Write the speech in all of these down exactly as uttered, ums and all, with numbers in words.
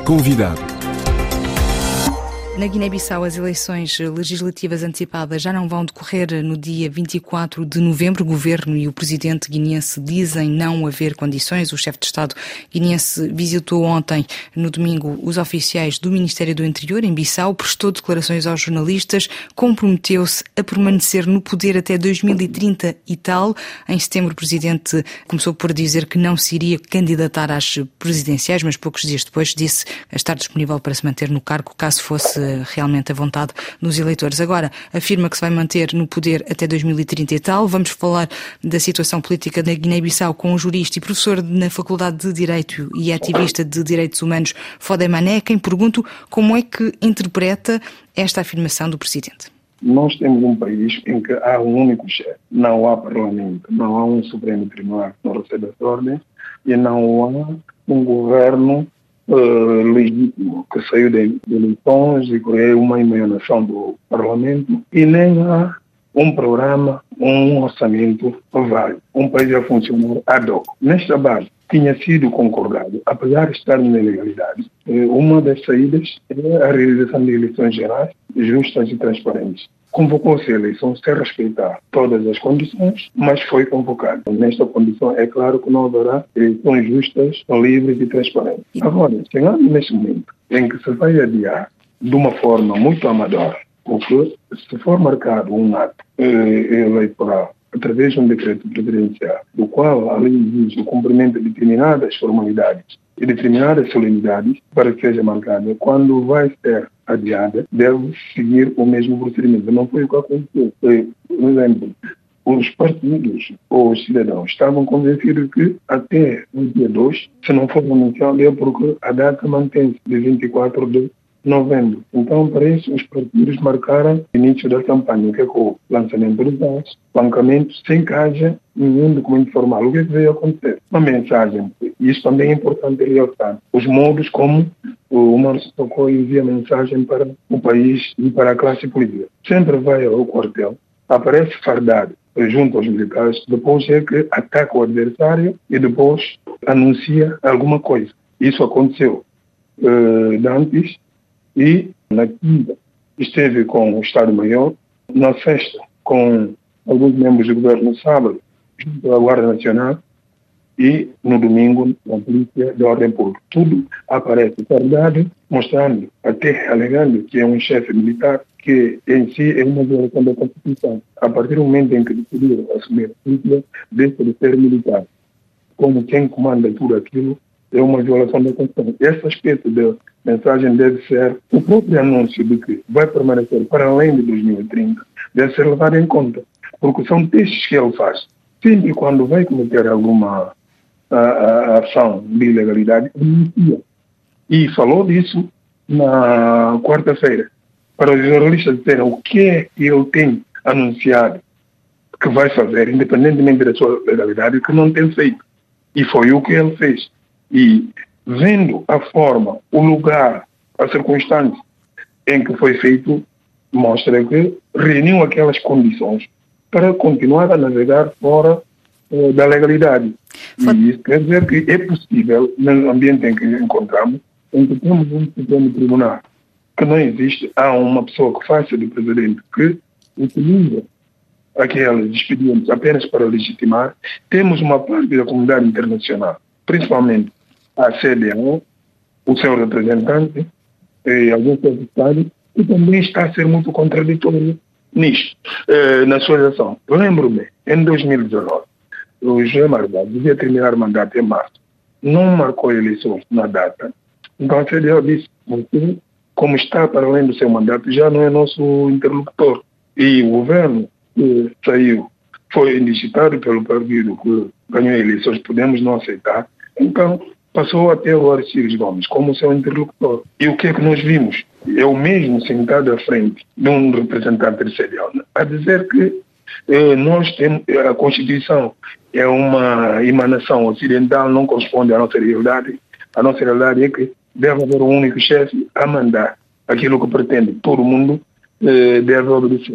Convidado. Na Guiné-Bissau, as eleições legislativas antecipadas já não vão decorrer no dia vinte e quatro de novembro. O governo e o presidente guineense dizem não haver condições. O chefe de Estado guineense visitou ontem, no domingo, os oficiais do Ministério do Interior em Bissau, prestou declarações aos jornalistas, comprometeu-se a permanecer no poder até dois mil e trinta e tal. Em setembro, o presidente começou por dizer que não se iria candidatar às presidenciais, mas poucos dias depois disse estar disponível para se manter no cargo caso fosse realmente a vontade dos eleitores. Agora, afirma que se vai manter no poder até dois mil e trinta e tal. Vamos falar da situação política da Guiné-Bissau com o jurista e professor na Faculdade de Direito e ativista de Direitos Humanos, Fodé Mané, quem pergunto como é que interpreta esta afirmação do presidente. Nós temos um país em que há um único chefe, não há parlamento, não há um Supremo Tribunal que não recebe as ordens e não há um governo Uh, legítimo, que saiu de, de eleições e criou uma emanação do Parlamento, e nem há um programa, um orçamento válido, um país a funcionar ad hoc. Nesta base, tinha sido concordado, apesar de estar na ilegalidade, uma das saídas é a realização de eleições gerais, justas e transparentes. Convocou-se a eleição sem respeitar todas as condições, mas foi convocado. Nesta condição, é claro que não haverá eleições justas, livres e transparentes. Agora, chegando neste momento em que se vai adiar de uma forma muito amadora, porque se for marcado um ato eh, eleitoral através de um decreto presidencial, do qual a lei exige o cumprimento de determinadas formalidades e determinadas solenidades para que seja marcada, quando vai ser adiada, deve seguir o mesmo procedimento. Não foi o que aconteceu. Foi, por exemplo, os partidos ou os cidadãos estavam convencidos que até o dia dois, se não for anunciado, é porque a data mantém-se de vinte e quatro de novembro. Então, para isso, os partidos marcaram o início da campanha, que é com o lançamento dos dados, bancamento, sem que haja nenhum documento formal. O que é que veio acontecer? Uma mensagem. Isso também é importante realçar. Os modos como o Márcio Tocou envia mensagem para o país e para a classe política. Sempre vai ao quartel, aparece fardado junto aos militares, depois é que ataca o adversário e depois anuncia alguma coisa. Isso aconteceu uh, antes. E na quinta esteve com o Estado-Maior, na sexta com alguns membros do governo, no sábado junto à Guarda Nacional e no domingo na Polícia de Ordem Pública. Tudo aparece verdade, mostrando, até alegando que é um chefe militar, que em si é uma violação da Constituição. A partir do momento em que decidiram assumir a polícia, deixa de ser militar. Como quem comanda tudo aquilo, é uma violação da Constituição. Esse aspecto da mensagem deve ser, o próprio anúncio de que vai permanecer para além de dois mil e trinta, deve ser levado em conta, porque são testes que ele faz. Sempre quando vai cometer alguma a, a ação de ilegalidade, anuncia. E falou disso na quarta-feira, para os jornalistas dizerem o que é que ele tem anunciado que vai fazer, independentemente da sua legalidade, que não tem feito. E foi o que ele fez. E vendo a forma, o lugar, a circunstância em que foi feito, mostra que reuniu aquelas condições para continuar a navegar fora eh, da legalidade. Foi. E isso quer dizer que é possível, no ambiente em que nos encontramos, em que temos um Supremo Tribunal que não existe, há uma pessoa que faça de presidente que utiliza aqueles expedientes apenas para legitimar, temos uma parte da comunidade internacional, principalmente a C D A O, o seu representante e alguns deputados, que também está a ser muito contraditório nisto, eh, na sua ação. Lembro-me, em dois mil e dezenove, o José Margado devia terminar o mandato em março. Não marcou eleições na data. Então a C D A O disse, você, como está para além do seu mandato, já não é nosso interlocutor. E o governo que saiu, foi indigitado pelo partido que ganhou eleições, podemos não aceitar. Então, passou até o Aristides Gomes como seu interlocutor. E o que é que nós vimos? É o mesmo sentado à frente de um representante do C D A O, a dizer que eh, nós temos, a Constituição é uma emanação ocidental, não corresponde à nossa realidade. A nossa realidade é que deve haver um único chefe a mandar aquilo que pretende. Todo mundo eh, deve obedecer.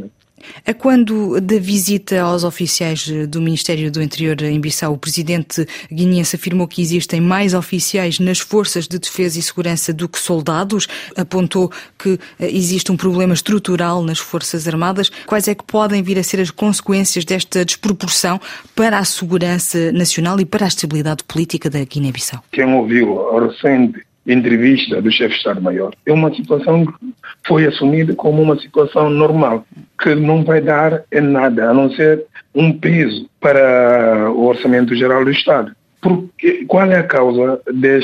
A quando da visita aos oficiais do Ministério do Interior em Bissau, o presidente guineense afirmou que existem mais oficiais nas forças de defesa e segurança do que soldados, apontou que existe um problema estrutural nas Forças Armadas. Quais é que podem vir a ser as consequências desta desproporção para a segurança nacional e para a estabilidade política da Guiné-Bissau? Quem ouviu a recente entrevista do chefe de Estado-Maior, é uma situação que foi assumida como uma situação normal, que não vai dar em nada, a não ser um peso para o Orçamento Geral do Estado. Porque, qual é a causa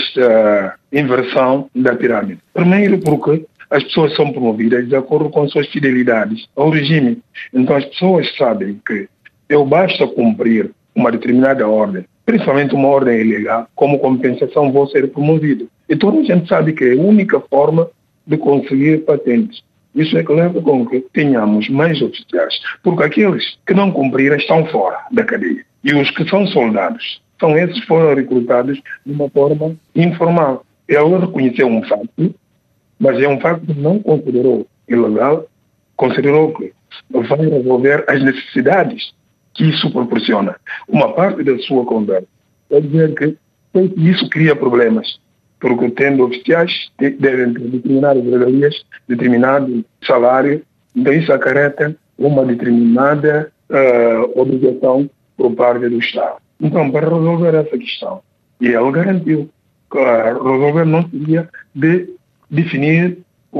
desta inversão da pirâmide? Primeiro, porque as pessoas são promovidas de acordo com suas fidelidades ao regime. Então as pessoas sabem que eu basta cumprir uma determinada ordem, principalmente uma ordem ilegal, como compensação vou ser promovido. E toda a gente sabe que é a única forma de conseguir patentes. Isso é que leva com que tenhamos mais oficiais, porque aqueles que não cumpriram estão fora da cadeia. E os que são soldados, são esses que foram recrutados de uma forma informal. Ele reconheceu um facto, mas é um facto que não considerou ilegal, considerou que vai resolver as necessidades que isso proporciona. Uma parte da sua conversa é dizer que isso cria problemas, porque tendo oficiais devem ter determinadas regalias, determinado salário, então isso acarreta uma determinada uh, obrigação por parte do Estado. Então, para resolver essa questão, e ele garantiu que uh, resolver não seria de definir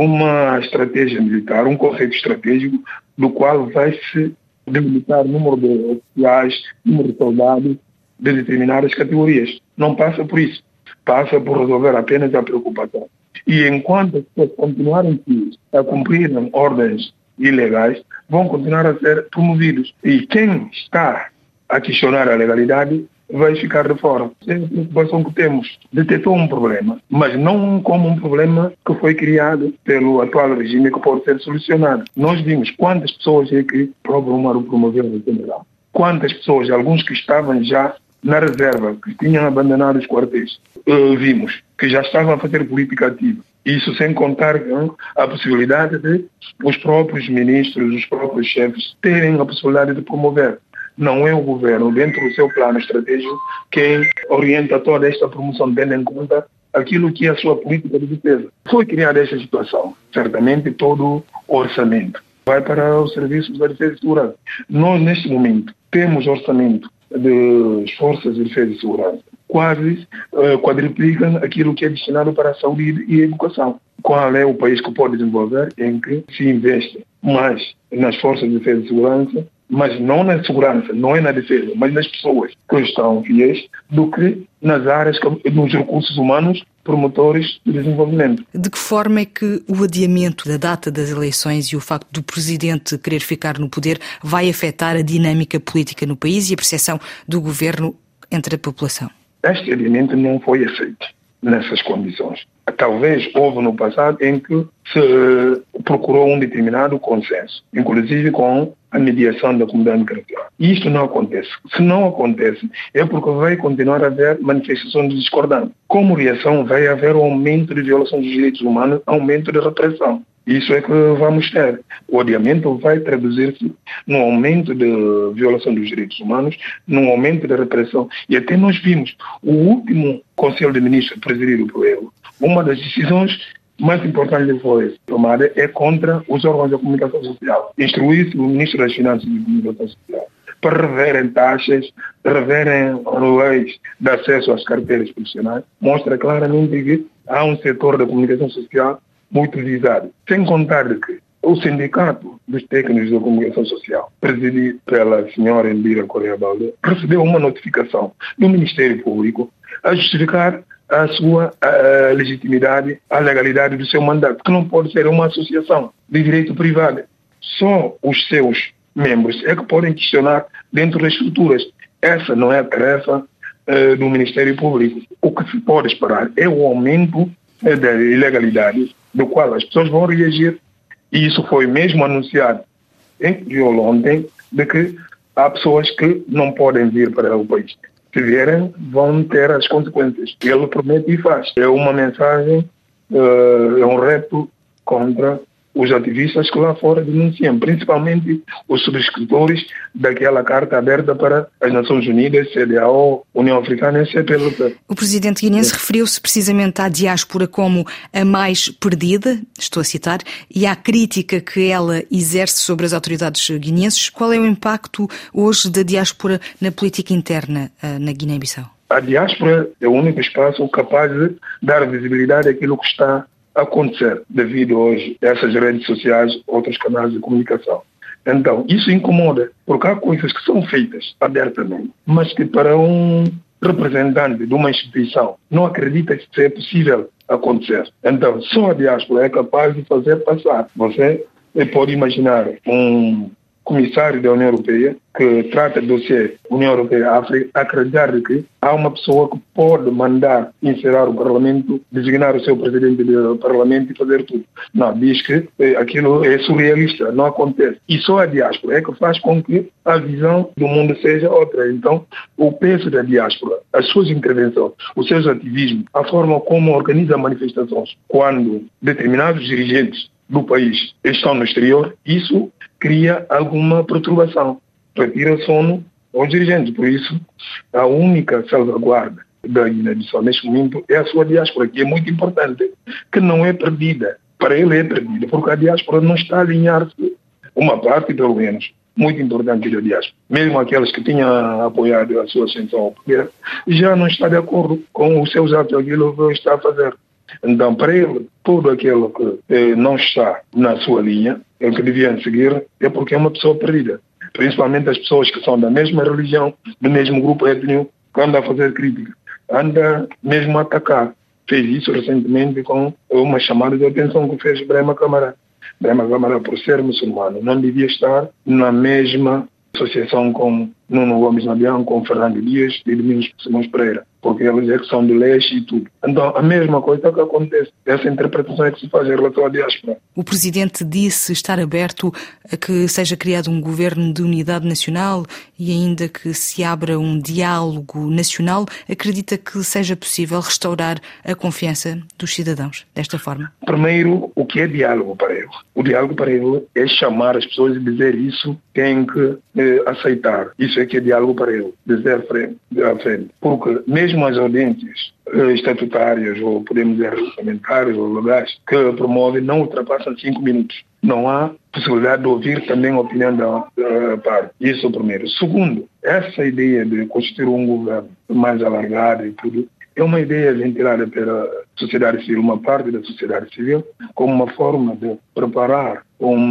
uma estratégia militar, um conceito estratégico do qual vai se delimitar o número de oficiais, número de soldados de determinadas categorias. Não passa por isso. Passa por resolver apenas a preocupação. E enquanto as pessoas continuarem a cumprir ordens ilegais, vão continuar a ser promovidos. E quem está a questionar a legalidade vai ficar de fora. É a preocupação que temos. Detectou um problema, mas não como um problema que foi criado pelo atual regime que pode ser solucionado. Nós vimos quantas pessoas é que procuram promover o general. Quantas pessoas, alguns que estavam já na reserva, que tinham abandonado os quartéis, uh, vimos que já estavam a fazer política ativa. Isso sem contar uh, a possibilidade de os próprios ministros, os próprios chefes terem a possibilidade de promover. Não é o governo, dentro do seu plano estratégico, quem orienta toda esta promoção, tendo em conta aquilo que é a sua política de defesa. Foi criada esta situação. Certamente todo o orçamento vai para os serviços da defesa e segurança. Nós, neste momento, temos orçamento das Forças de Defesa e Segurança quase uh, quadruplicam aquilo que é destinado para a saúde e a educação. Qual é o país que pode desenvolver em que se investe mais nas Forças de Defesa e Segurança, mas não na segurança, não é na defesa, mas nas pessoas que estão fiéis, do que nas áreas, nos recursos humanos promotores de desenvolvimento. De que forma é que o adiamento da data das eleições e o facto do presidente querer ficar no poder vai afetar a dinâmica política no país e a percepção do governo entre a população? Este adiamento não foi aceito nessas condições. Talvez houve no passado em que se procurou um determinado consenso, inclusive com a mediação da comunidade internacional. E isto não acontece. Se não acontece, é porque vai continuar a haver manifestações de discordância. Como reação, vai haver um aumento de violação dos direitos humanos, aumento de repressão. Isso é que vamos ter. O adiamento vai traduzir-se num aumento de violação dos direitos humanos, num aumento de repressão. E até nós vimos o último Conselho de Ministros presidido por ele. Uma das decisões mais importantes que foi tomada é contra os órgãos da comunicação social. Instruir-se o Ministro das Finanças e da Comunicação Social para reverem taxas, reverem leis de acesso às carteiras profissionais. Mostra claramente que há um setor da comunicação social muito visado. Sem contar de que o Sindicato dos Técnicos da Comunicação Social, presidido pela senhora Elvira Correia Balde, recebeu uma notificação do Ministério Público a justificar a sua a legitimidade, a legalidade do seu mandato, que não pode ser uma associação de direito privado. Só os seus membros é que podem questionar dentro das estruturas. Essa não é a tarefa uh, do Ministério Público. O que se pode esperar é o aumento uh, da ilegalidade, do qual as pessoas vão reagir. E isso foi mesmo anunciado em ontem, de que há pessoas que não podem vir para o país. Se vierem, vão ter as consequências. Ele promete e faz. É uma mensagem, uh, é um reto contra os ativistas que lá fora denunciam, principalmente os subscritores daquela carta aberta para as Nações Unidas, C D A O, União Africana e C P L P. O presidente guineense referiu-se precisamente à diáspora como a mais perdida, estou a citar, e à crítica que ela exerce sobre as autoridades guineenses. Qual é o impacto hoje da diáspora na política interna na Guiné-Bissau? A diáspora é o único espaço capaz de dar visibilidade àquilo que está a acontecer devido hoje a essas redes sociais, outros canais de comunicação. Então, isso incomoda, porque há coisas que são feitas abertamente, mas que para um representante de uma instituição não acredita que isso é possível acontecer. Então, só a diáspora é capaz de fazer passar. Você pode imaginar um comissário da União Europeia que trata do dossiê União Europeia-África acreditar que há uma pessoa que pode mandar encerrar o Parlamento, designar o seu presidente do Parlamento e fazer tudo. Não, diz que aquilo é surrealista, não acontece. E só a diáspora é que faz com que a visão do mundo seja outra. Então, o peso da diáspora, as suas intervenções, os seus ativismos, a forma como organiza manifestações, quando determinados dirigentes do país estão no exterior, isso cria alguma perturbação, retira sono aos dirigentes. Por isso, a única salvaguarda da Guiné-Bissau neste momento é a sua diáspora, que é muito importante, que não é perdida. Para ele é perdida, porque a diáspora não está a alinhar-se, uma parte pelo menos, muito importante da diáspora. Mesmo aqueles que tinham apoiado a sua ascensão ao poder, já não está de acordo com os seus atos, aquilo que está a fazer. Então, para ele, tudo aquilo que eh, não está na sua linha, o que deviam seguir, é porque é uma pessoa perdida. Principalmente as pessoas que são da mesma religião, do mesmo grupo étnico, que anda a fazer crítica, anda mesmo a atacar. Fez isso recentemente com uma chamada de atenção que fez Brema Câmara. Brema Câmara, por ser muçulmano, não devia estar na mesma associação com Nuno Gomes Nabião, com Fernando Dias e Domingos Simões Pereira, porque eles é que são de leste e tudo. Então, a mesma coisa que acontece, essa interpretação é que se faz em relação à diáspora. O Presidente disse estar aberto a que seja criado um governo de unidade nacional e ainda que se abra um diálogo nacional. Acredita que seja possível restaurar a confiança dos cidadãos desta forma? Primeiro, o que é diálogo para ele? O diálogo para ele é chamar as pessoas e dizer isso, tem que eh, aceitar. Isso é que é diálogo para ele, dizer à frente, à frente. Porque mesmo as audiências eh, estatutárias, ou podemos dizer regulamentares ou legais, que promovem, não ultrapassam cinco minutos. Não há possibilidade de ouvir também a opinião da, da parte. Isso é o primeiro. Segundo, essa ideia de constituir um governo mais alargado e tudo, é uma ideia ventilada pela sociedade civil, uma parte da sociedade civil, como uma forma de preparar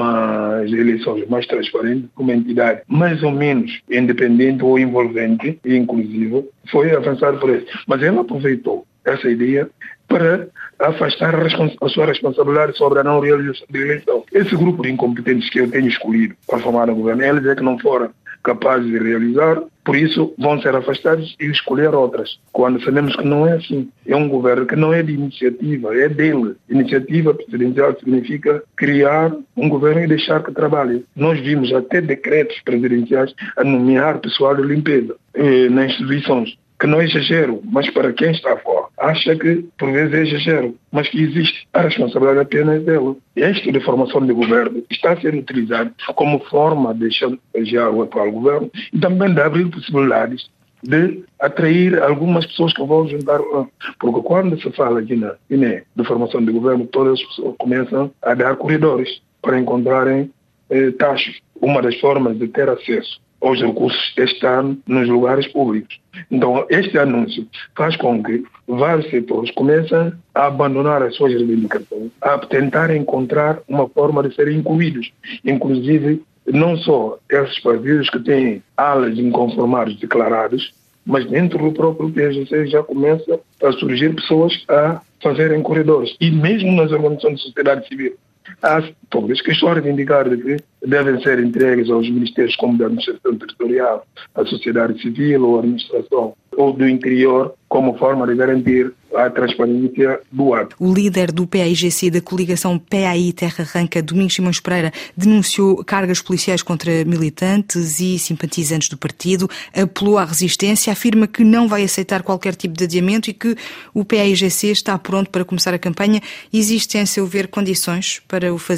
umas eleições mais transparentes, uma entidade mais ou menos independente ou envolvente e inclusiva, foi avançado por ele. Mas ele aproveitou essa ideia para afastar a, respons- a sua responsabilidade sobre a não realização da eleição. Esse grupo de incompetentes que eu tenho escolhido para formar o governo, eles é que não foram capazes de realizar, por isso vão ser afastados e escolher outras. Quando sabemos que não é assim. É um governo que não é de iniciativa, é dele. Iniciativa presidencial significa criar um governo e deixar que trabalhe. Nós vimos até decretos presidenciais a nomear pessoal de limpeza eh, nas instituições. Que não é exagero, mas para quem está fora, acha que por vezes é exagero, mas que existe. A responsabilidade apenas dela. Este de formação de governo está a ser utilizado como forma de chantagear o atual governo e também de abrir possibilidades de atrair algumas pessoas que vão juntar. Porque quando se fala aqui na Guiné de formação de governo, todas as pessoas começam a dar corredores para encontrarem eh, taxas. Uma das formas de ter acesso aos recursos está nos lugares públicos. Então, este anúncio faz com que vários setores comecem a abandonar as suas reivindicações, a tentar encontrar uma forma de serem incluídos. Inclusive, não só esses partidos que têm alas inconformados declarados, mas dentro do próprio P S C já começa a surgir pessoas a fazerem corredores. E mesmo nas organizações de sociedade civil, há todas que estão a reivindicar de que devem ser entregues aos ministérios como da administração territorial, a sociedade civil ou a administração ou do interior como forma de garantir a transparência do ato. O líder do P A I G C da coligação P A I Terra Arranca, Domingos Simões Pereira, denunciou cargas policiais contra militantes e simpatizantes do partido, apelou à resistência, afirma que não vai aceitar qualquer tipo de adiamento e que o P A I G C está pronto para começar a campanha. Existem, a seu ver, condições para o fazerem?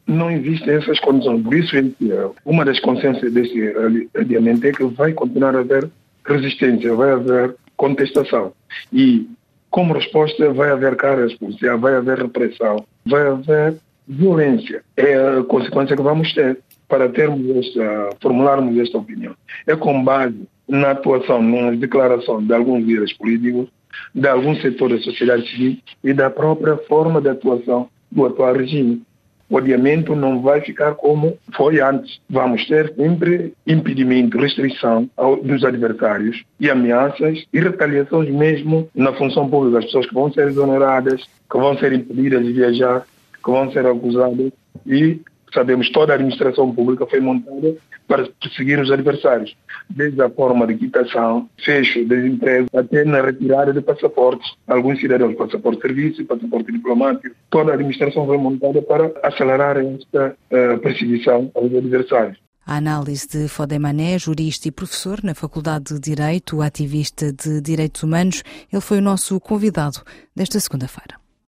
não existem essas condições. Por isso, uma das consequências desse adiamento é que vai continuar a haver resistência, vai haver contestação. E, como resposta, vai haver cargas policiais, vai haver repressão, vai haver violência. É a consequência que vamos ter para termos esta, formularmos esta opinião. É com base na atuação, nas declarações de alguns líderes políticos, de alguns setores da sociedade civil e da própria forma de atuação do atual regime. O adiamento não vai ficar como foi antes. Vamos ter sempre impedimento, restrição dos adversários e ameaças e retaliações mesmo na função pública. As pessoas que vão ser exoneradas, que vão ser impedidas de viajar, que vão ser acusadas e sabemos toda a administração pública foi montada para perseguir os adversários, desde a forma de quitação, fecho das empresas, até na retirada de passaportes. Alguns cidadãos, passaporte de serviço, passaporte diplomático, toda a administração foi montada para acelerar esta uh, perseguição aos adversários. A análise de Fodé Mané, jurista e professor na Faculdade de Direito, ativista de Direitos Humanos, ele foi o nosso convidado desta segunda-feira.